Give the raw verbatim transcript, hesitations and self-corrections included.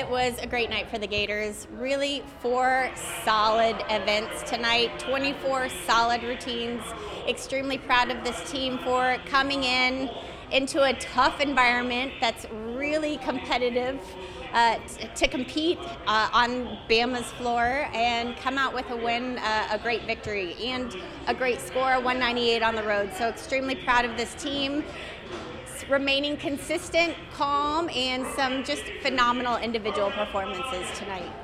it was a great night for the Gators. Really four solid events tonight, twenty-four solid routines. Extremely proud of this team for coming in into a tough environment that's really competitive uh, t- to compete uh, on Bama's floor and come out with a win, uh, a great victory, and a great score, one ninety-eight on the road. So extremely proud of this team. Remaining consistent, calm, and some just phenomenal individual performances tonight.